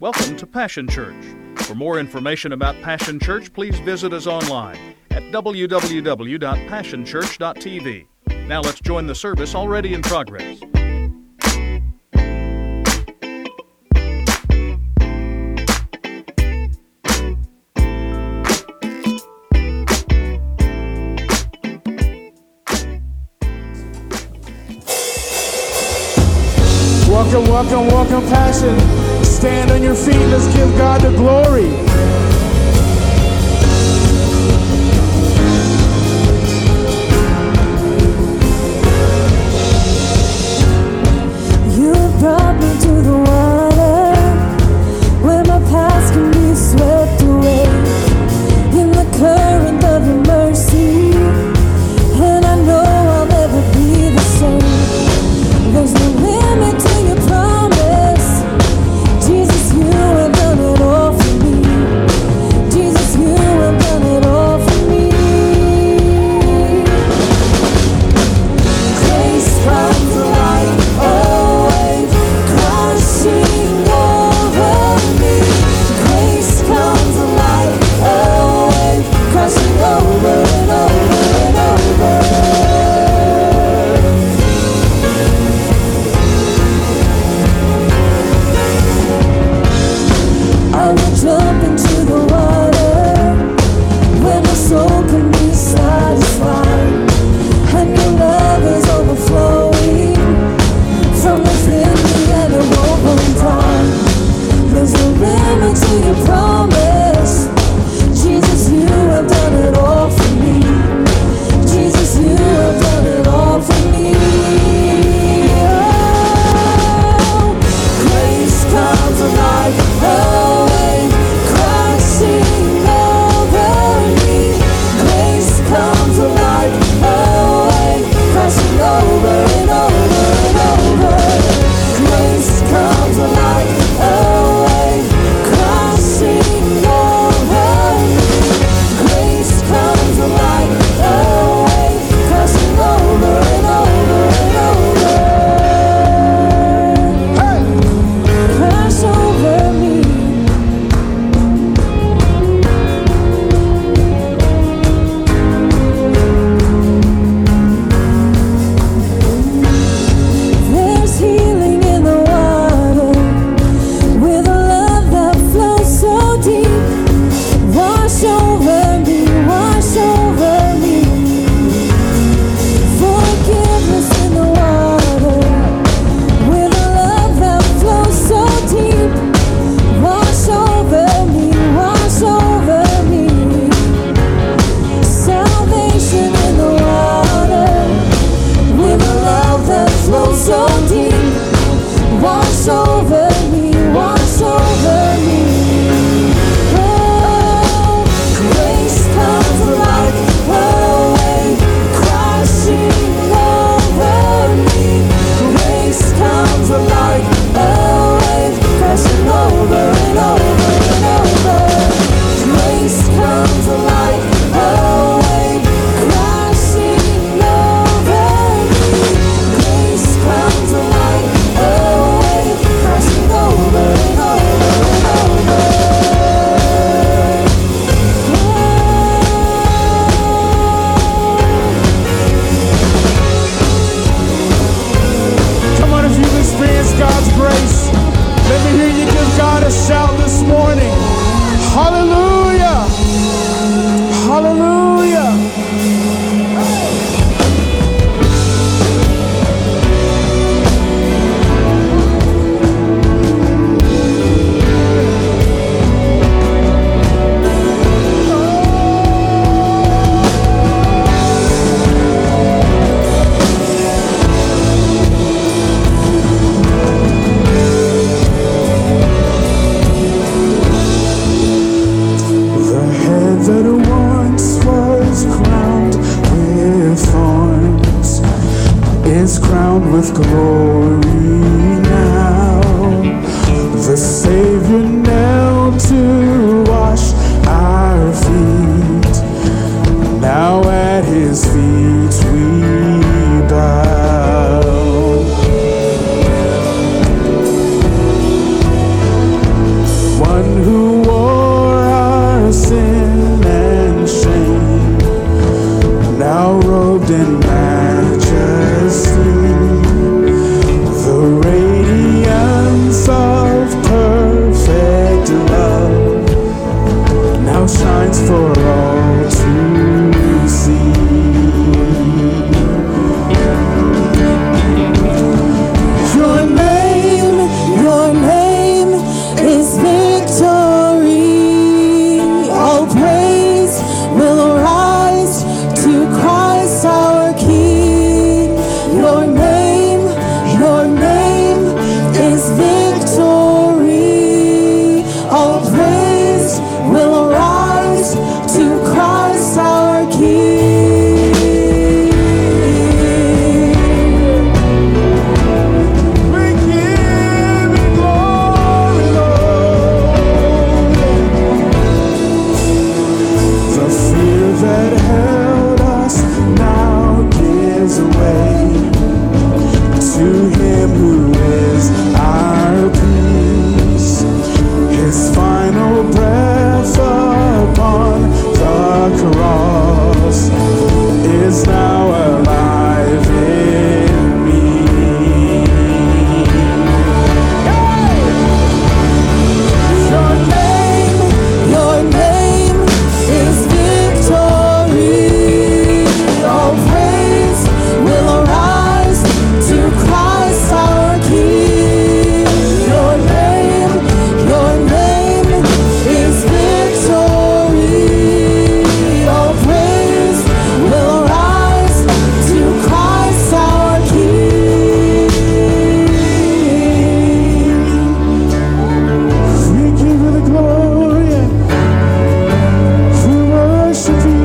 Welcome to Passion Church. For more information about Passion Church, please visit us online at www.passionchurch.tv. Now let's join the service already in progress. Welcome, Passion. Stand on your feet. Let's give God the glory. You brought me to the water where my past can be swept away in the current of your mercy, and I know I'll never be the same. There's no limit to your promise. Jesus, you have done it all for me. Jesus, you have done it all for me. Grace from the light, a wave crashing over me. Grace comes alive, a wave crashing over and over and over. I will jump into the water where my soul can be satisfied, and your love is overflowing from within me, and it won't run dry. There's no limit to your promise. Jesus, you have done it all for me. Jesus, you have done it all for me. Oh, grace comes alive, a wave crashing over me. Grace comes alive, a wave crashing over and over and over. Grace comes alive, a wave crashing over me. Grace comes alive, a wave crashing over and over and over. Crash over me. There's healing in the water with a love that flows so deep. Wash over me, wash over me. Forgiveness in the water with a love that flows so deep. Wash over me, wash over me. Salvation in the water with a love that flows so deep. Wash over me, wash over me. Oh, grace comes alive, a wave crashing over me. Grace comes alive, a wave crashing over and over and over. Grace comes alive, a wave crashing over me. Grace comes alive, a wave crashing over and over and over. Come on, if you've experienced God's grace, let me hear you give God a shout this morning. Hallelujah! Hallelujah! The head that once was crowned with thorns is crowned with glory now. The Savior knelt to wash our feet. Now at his feet we bow. majesty. The radiance of perfect love now shines for all to see. Your name is victory. All praise will rise to Christ our King. Your name is victory. All praise will rise to Christ our King. We give you glory, Lord. The fear that held us now gives way to Him who is our peace. His final breath upon the cross is now alive in me. Your name is victory. All praise will arise to Christ our King. Your name is victory. All praise will arise to Christ our King. We give you the glory and we worship you.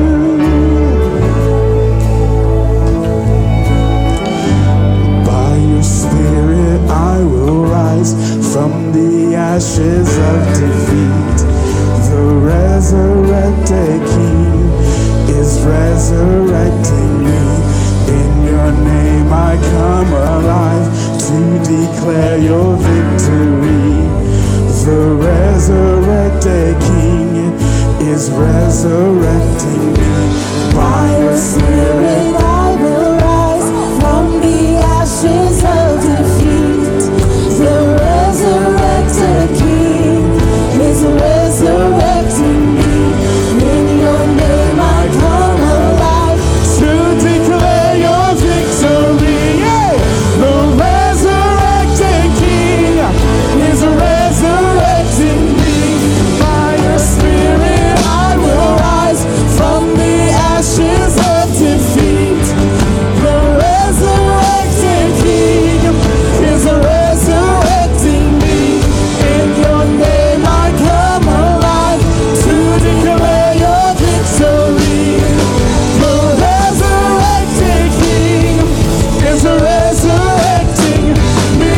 By your Spirit I will rise from the ashes of defeat. The resurrected King is resurrecting me. In your name I come alive to declare your victory. The resurrected King is resurrecting me. By your Spirit I will rise from the ashes of defeat. The resurrected King is resurrecting me. In your name I come alive to declare your victory. Yeah. The resurrected King is resurrecting me. By your Spirit I will rise from the ashes of defeat. The resurrected King is resurrecting me. In your name I come alive to declare your victory. The resurrected King is resurrecting me.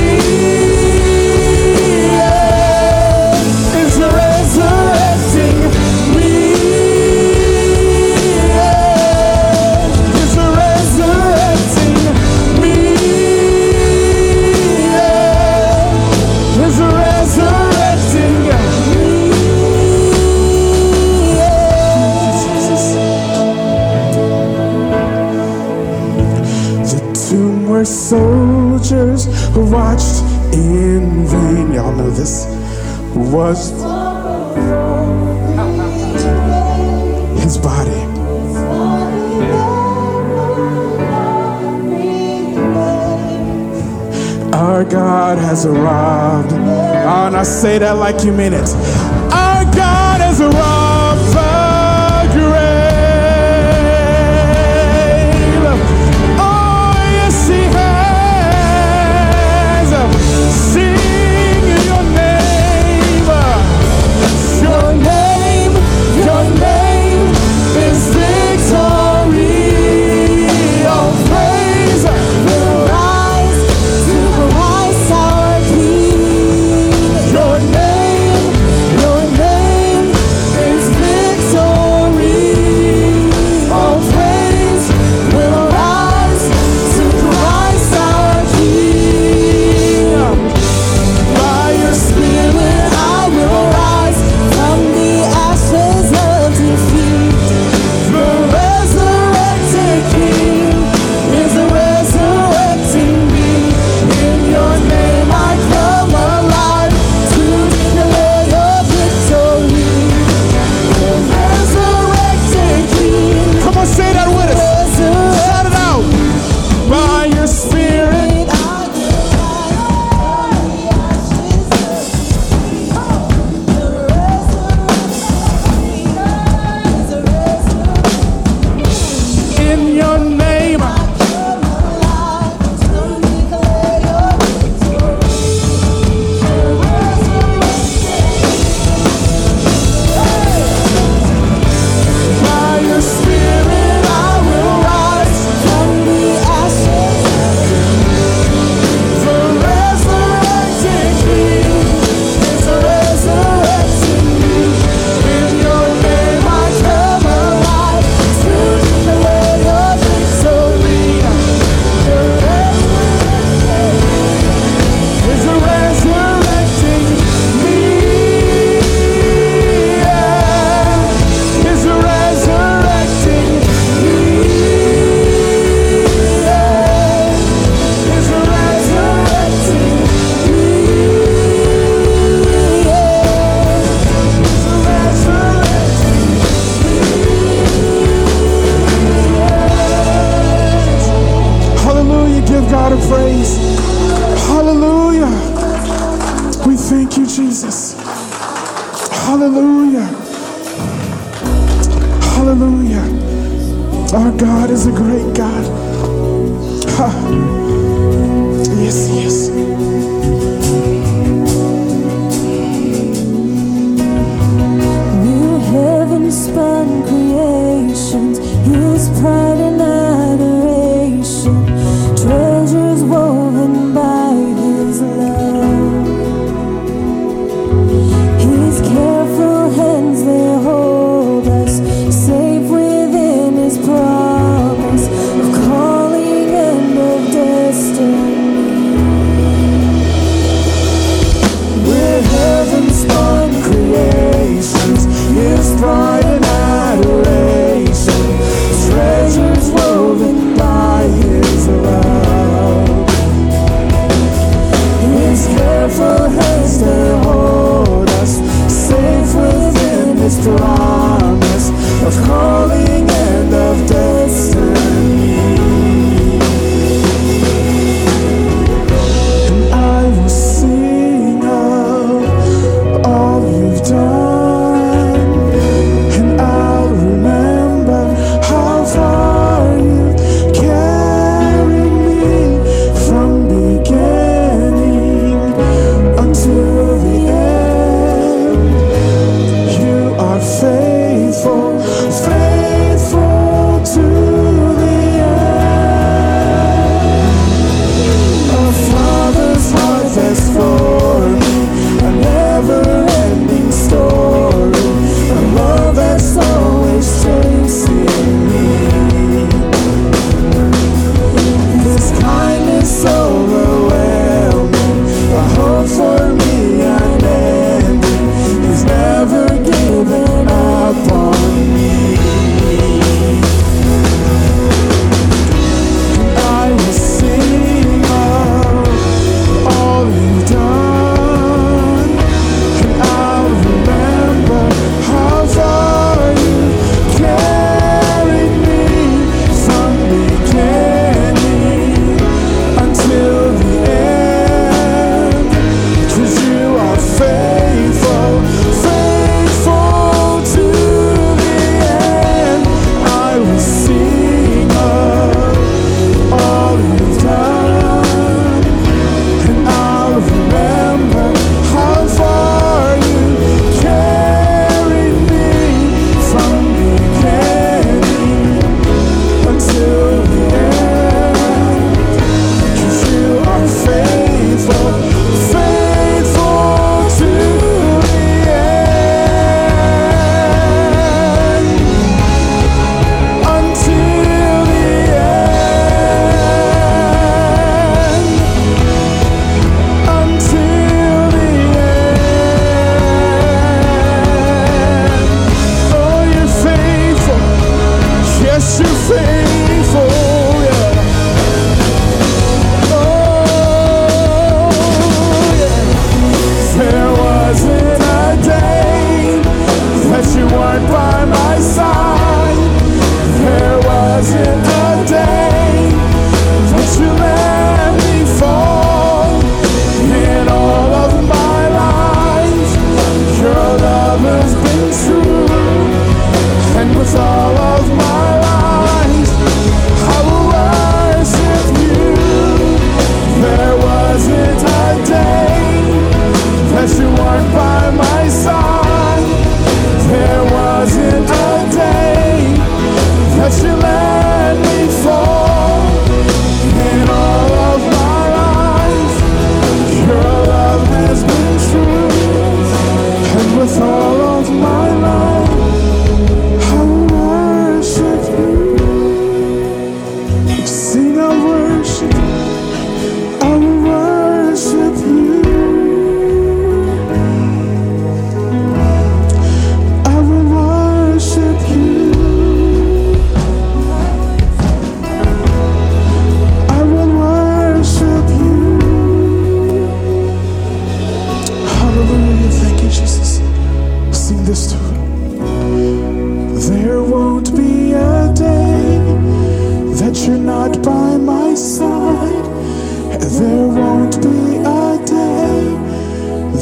Yeah. Is resurrecting me. Yeah. Is resurrecting me. Yeah. Is resurrecting me. Jesus. The tomb where soldiers watched in vain. Y'all know this was his body. Our God has arrived. Oh, and I say that like you mean it. Our God has arrived the grave. Oh, yes, He has. Sing your name. Your name is victory. All praise will rise to Christ our King. Your name your Spirit. In your name, by your Spirit I will rise from the ashes. The resurrected King is resurrecting me. In your name I come alive to declare your victory. The resurrected is resurrecting me. Yeah. Is resurrecting me. Yeah. Is resurrecting me. Yeah. Is resurrecting me. Hallelujah. Give God a praise. Hallelujah. We thank you, Jesus. Hallelujah. Hallelujah. Our God is a great God. Ha. Yes, yes. New heaven spun creations, His pride and adoration, treasures woven by His love. His careful hands, they hold us safe within His promise of calling and of destiny.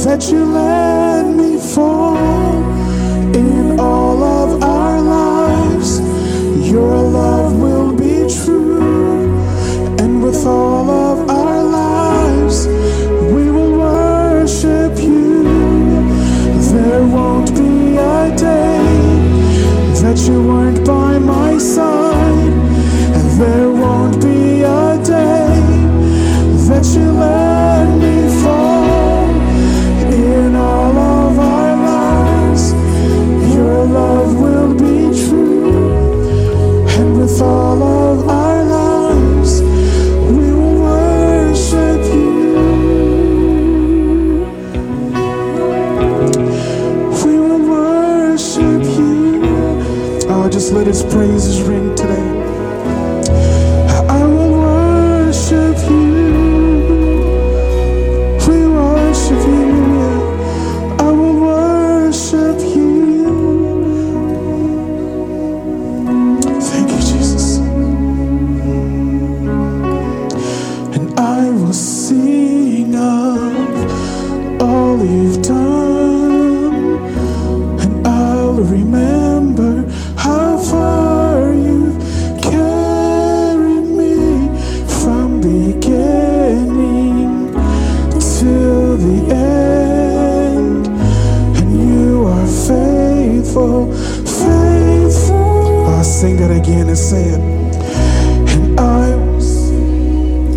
that you let me fall in all of our lives. Your love will be true, and with all of our lives, we will worship you. There won't be a day that you weren't by my side, and there won't be a day that you let me fall in all of our lives. Your love will be true, and with all of our lives, we will worship you. We will worship you. Oh, just let his praises ring today. I will worship you. We worship you. I will worship you. Thank you, Jesus. And I will sing of all you've done, and I'll remember how far you've carried me from beginning till the end. And you are faithful, faithful. I'll sing that again and say it. And I will sing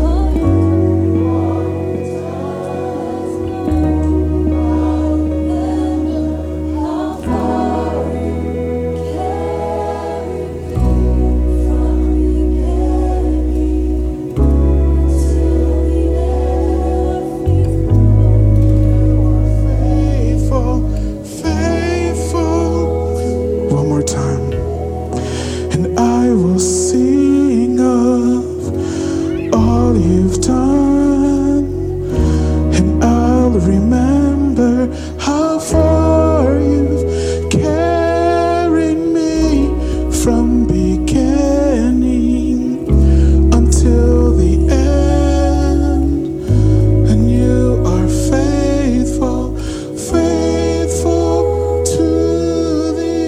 faithful, faithful. One more time. And I will sing of all you've done, and I'll remember how far you've carried me from beginning until the end. And you are faithful, faithful to the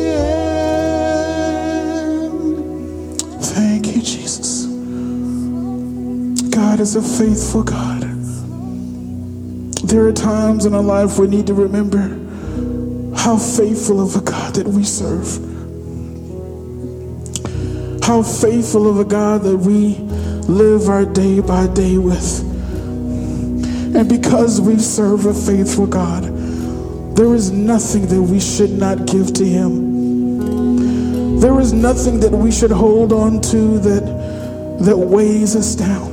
end. Thank you, Jesus. God is a faithful God. There are times in our life we need to remember how faithful of a God that we serve. How faithful of a God that we live our day by day with. And because we serve a faithful God, there is nothing that we should not give to him. There is nothing that we should hold on to that weighs us down,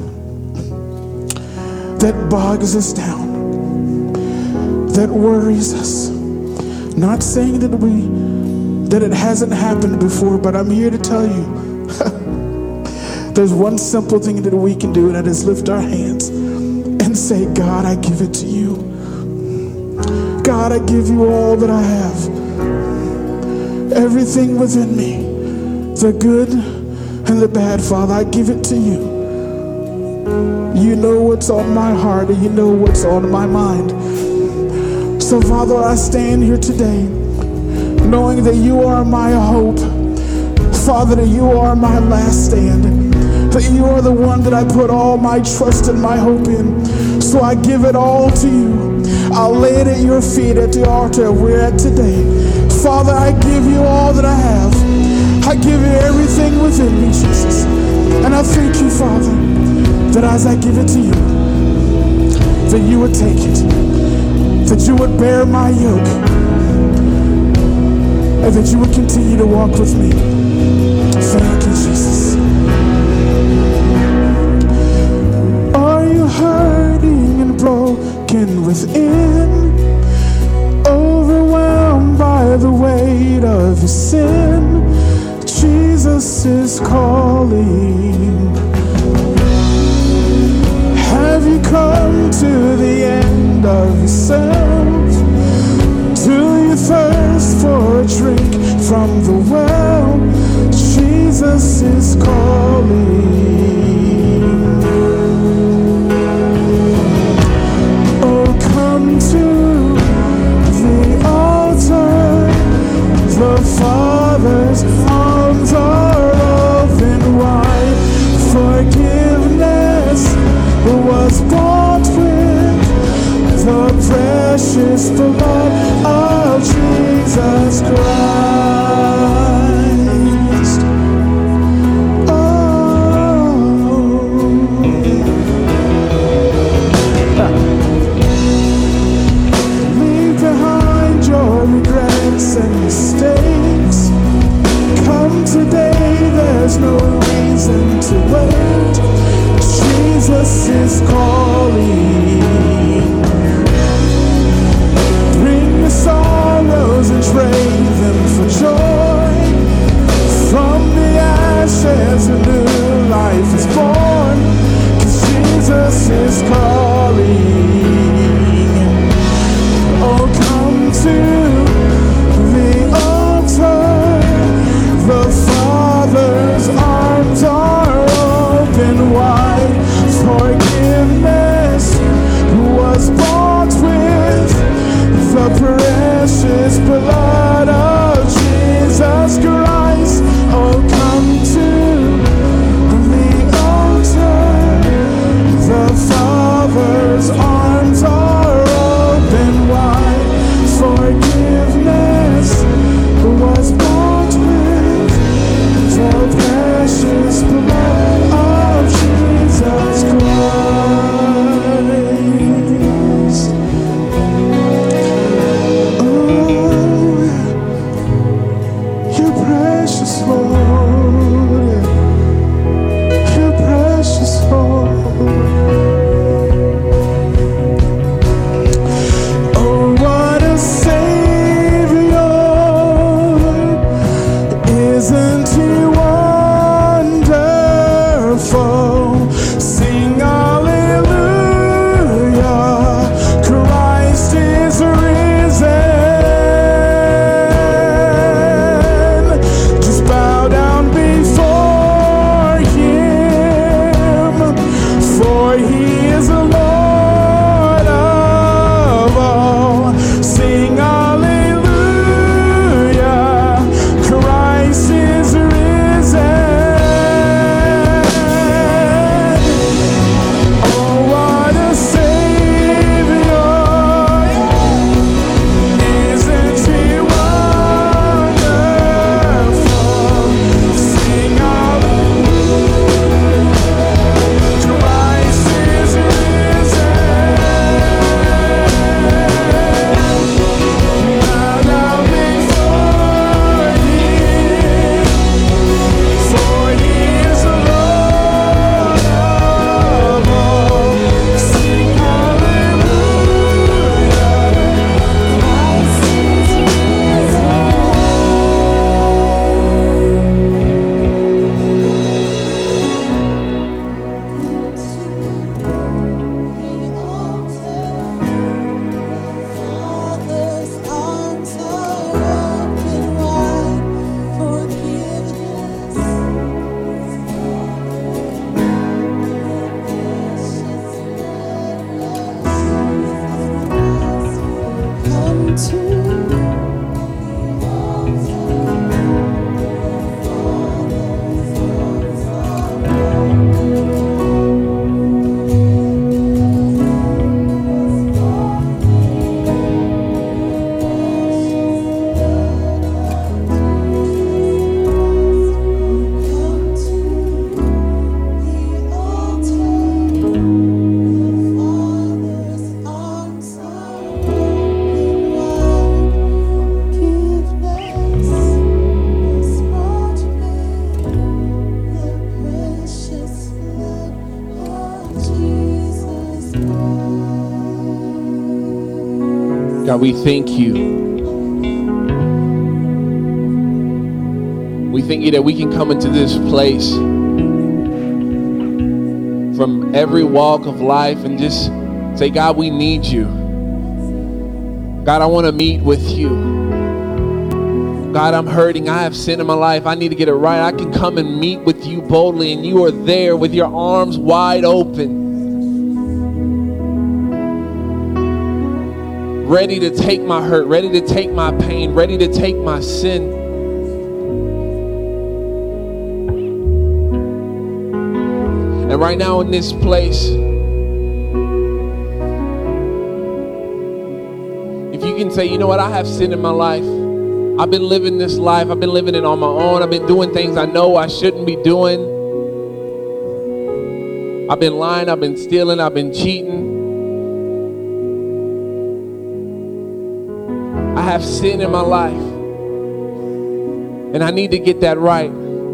that bogs us down, that worries us. Not saying that it hasn't happened before, but I'm here to tell you there's one simple thing that we can do, and that is lift our hands and say, God, I give it to you. God, I give you all that I have. Everything within me, the good and the bad, Father, I give it to you. You know what's on my heart, and you know what's on my mind. So, Father, I stand here today knowing that you are my hope. Father, that you are my last stand. That you are the one that I put all my trust and my hope in. So I give it all to you. I'll lay it at your feet at the altar we're at today. Father, I give you all that I have. I give you everything within me, Jesus. And I thank you, Father, that as I give it to you, that you would take it, that you would bear my yoke, and that you would continue to walk with me. Thank you, Jesus. Are you hurting and broken within? Overwhelmed by the weight of your sin? Jesus is calling. Have you come to the end of yourself? Do you thirst for a drink from the well? Jesus is calling. Oh, come to was bought with the precious blood of Jesus Christ. Leave behind your regrets and mistakes. Come today, there's no reason to wait. Jesus is calling. Bring your sorrows and trade them for joy. From the ashes a new life is born, 'cause Jesus is calling. Oh, come to the altar. The Father's arms are open wide. Forgiveness was bought with the precious blood of Jesus Christ. Oh, come to the altar. The Father's arms are open wide. Forgiveness was bought with the precious blood of Jesus Christ. Oh, you're precious, Lord. You're precious, Lord. Oh, what a Savior. Isn't He wonderful? Sing hallelujah. Christ is risen. Just bow down before Him, for He is the Lord of all. Sing hallelujah. Christ is risen. Oh, what a Savior. Isn't He wonderful? Sing hallelujah. Christ is risen. Bow down before Him, for He is the Lord of all. Sing hallelujah. Christ is God, we thank you. We thank you that we can come into this place from every walk of life and just say, God, we need you. God, I want to meet with you. God, I'm hurting. I have sin in my life. I need to get it right. I can come and meet with you boldly, and you are there with your arms wide open, ready to take my hurt, ready to take my pain, ready to take my sin. And right now in this place, you can say, you know what, I have sin in my life. I've been living this life. I've been living it on my own. I've been doing things I know I shouldn't be doing. I've been lying. I've been stealing. I've been cheating. I have sin in my life. And I need to get that right.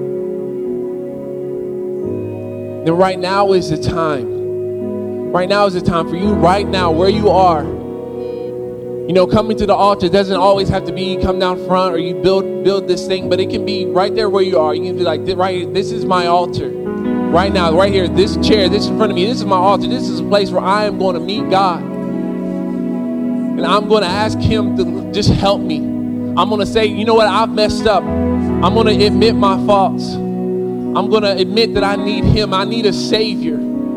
Then right now is the time. Right now is the time for you, right now, where you are. You know, coming to the altar doesn't always have to be come down front or you build this thing, but it can be right there where you are. You can be like, right here, this is my altar. Right now, right here, this chair, this in front of me, this is my altar. This is a place where I am going to meet God. And I'm going to ask him to just help me. I'm going to say, you know what, I've messed up. I'm going to admit my faults. I'm going to admit that I need him. I need a Savior.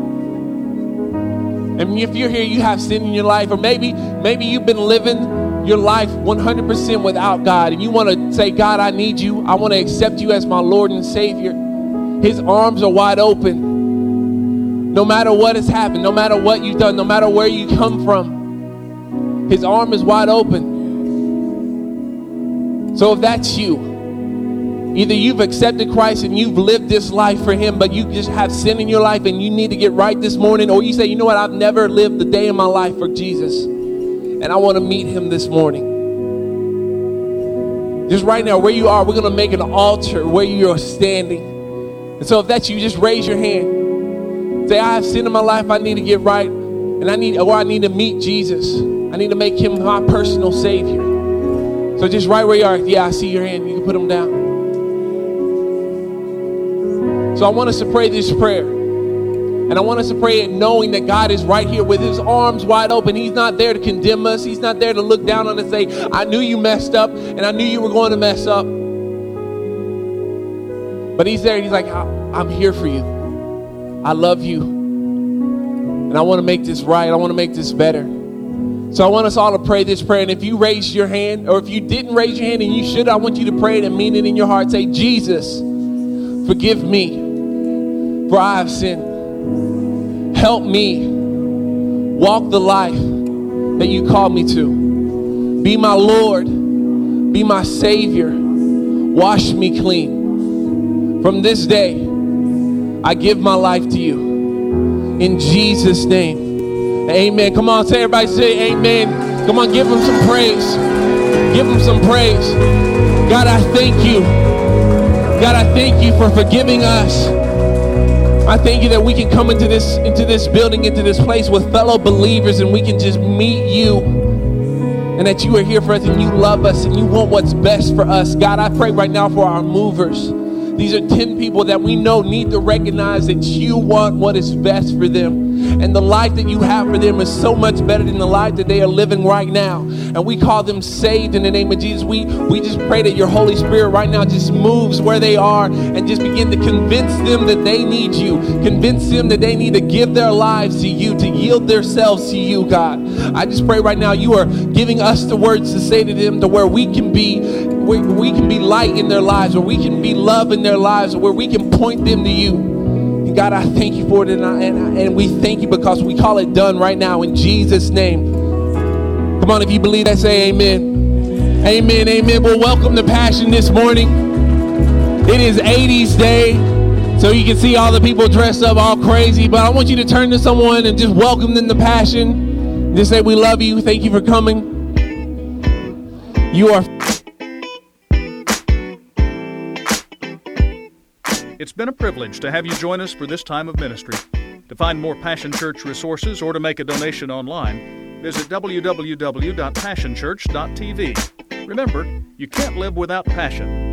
And if you're here, you have sin in your life, or maybe you've been living your life 100% without God, and you want to say, God, I need you. I want to accept you as my Lord and Savior. His arms are wide open. No matter what has happened, no matter what you've done, no matter where you come from, his arm is wide open. So if that's you, either you've accepted Christ and you've lived this life for him, but you just have sin in your life and you need to get right this morning, or you say, you know what, I've never lived a day in my life for Jesus and I want to meet him this morning. Just right now, where you are, we're going to make an altar where you're standing. And so if that's you, just raise your hand. Say, I have sin in my life, I need to get right, and I need to meet Jesus. I need to make him my personal Savior. So just right where you are, yeah, I see your hand. You can put them down. So I want us to pray this prayer. And I want us to pray it knowing that God is right here with his arms wide open. He's not there to condemn us. He's not there to look down on us and say, I knew you messed up and I knew you were going to mess up. But he's there and he's like, I'm here for you. I love you. And I want to make this right. I want to make this better. So I want us all to pray this prayer. And if you raised your hand, or if you didn't raise your hand and you should, I want you to pray it and mean it in your heart. Say, Jesus, forgive me, for I have sinned. Help me walk the life that you called me to. Be my Lord. Be my Savior. Wash me clean. From this day, I give my life to you. In Jesus' name, amen. Come on, say, everybody say amen. Come on, give him some praise. Give him some praise. God, I thank you. God, I thank you for forgiving us. I thank you that we can come into this building, into this place with fellow believers, and we can just meet you, and that you are here for us and you love us and you want what's best for us. God, I pray right now for our movers. These are 10 people that we know need to recognize that you want what is best for them. And the life that you have for them is so much better than the life that they are living right now. And we call them saved in the name of Jesus. We just pray that your Holy Spirit right now just moves where they are and just begin to convince them that they need you. Convince them that they need to give their lives to you, to yield themselves to you, God. I just pray right now you are giving us the words to say to them, to where we can be light in their lives, where we can be love in their lives, where we can point them to you. And God, I thank you for it, and we thank you because we call it done right now in Jesus' name. Come on, if you believe that, say amen. Amen, amen. Well, welcome to Passion this morning. It is 80s Day, so you can see all the people dressed up all crazy, but I want you to turn to someone and just welcome them to Passion. Just say, we love you. Thank you for coming. You are... It's been a privilege to have you join us for this time of ministry. To find more Passion Church resources or to make a donation online, visit www.passionchurch.tv. Remember, you can't live without passion.